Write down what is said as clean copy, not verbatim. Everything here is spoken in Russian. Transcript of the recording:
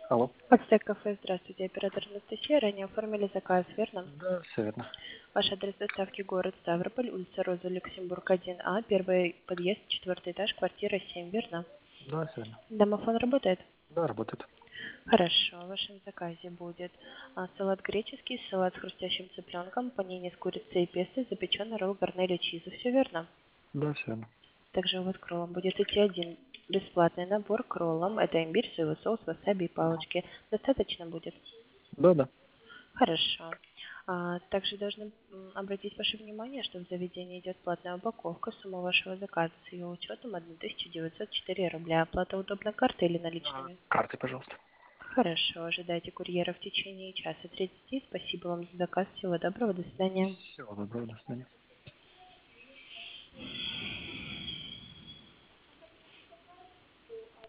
Алло. Ацтек кафе, здравствуйте, оператор Анастасия. Ранее оформили заказ, верно? Да, все верно. Ваш адрес доставки город Ставрополь, улица Роза Люксембург 1А, первый подъезд, 4-й этаж, квартира 7, верно? Да, все верно. Домофон работает? Да, работает. Хорошо, в вашем заказе будет салат греческий, салат с хрустящим цыпленком, панини с курицей и песто, запеченный ролл гарнелью чиза. Все верно? Да, все верно. Также у вас к роллам будет идти один бесплатный набор к роллам. Это имбирь, соевый соус, васаби и палочки. Достаточно будет? Да, да. Хорошо. Также должны обратить ваше внимание, что в заведении идет платная упаковка. Сумма вашего заказа с ее учетом 1904 рубля. Оплата удобной картой или наличными? Карты, пожалуйста. Хорошо. Ожидайте курьера в течение часа 30. Спасибо вам за заказ. Всего доброго. До свидания. Всего доброго, до свидания.